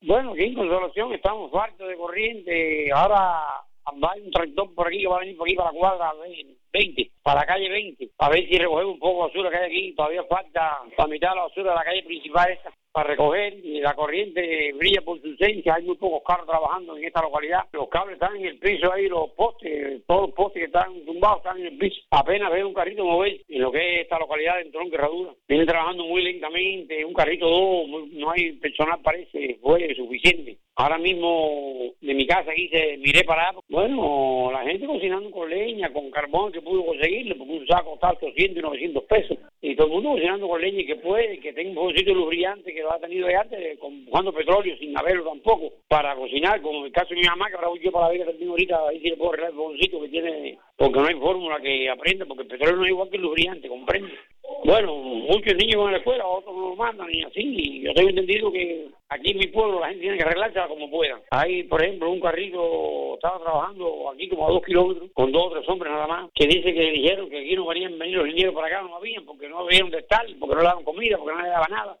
Bueno, aquí en Consolación estamos faltos de corriente. Ahora va un tractor por aquí que va a venir por aquí para la cuadra 20, para la calle 20, a ver si recogemos un poco de basura que hay aquí. Todavía falta la mitad de la basura de la calle principal esta para recoger, y la corriente brilla por su ausencia. Hay muy pocos carros trabajando en esta localidad. Los cables están en el piso ahí, los postes, todos los postes que están tumbados están en el piso. Apenas veo un carrito mover en lo que es esta localidad de Tronque Herradura. Vienen trabajando muy lentamente, un carrito dos, no hay personal, parece, fue suficiente. Ahora mismo de mi casa aquí miré para allá. Bueno, la gente cocinando con leña, con carbón que pudo conseguirle, porque un saco está 800 y 900 pesos. Y todo el mundo cocinando con leña y que puede, que tenga un fogocito lubricante que lo ha tenido de antes, buscando petróleo sin haberlo tampoco, para cocinar, como el caso de mi mamá, que ahora voy yo para ver que termino ahorita, a ver si le puedo arreglar el fogoncito que tiene, porque no hay fórmula que aprenda, porque el petróleo no es igual que el lubricante, comprende. Bueno, muchos niños van a la escuela, otros no lo mandan y así, y yo tengo entendido que aquí en mi pueblo la gente tiene que arreglársela como puedan. Hay, por ejemplo, un carrito, estaba trabajando aquí como a 2 kilómetros, con 2 o 3 hombres nada más, que dice que dijeron que aquí no querían venir los niños para acá, no habían, porque no había dónde estar, porque no le daban comida, porque no le daban nada.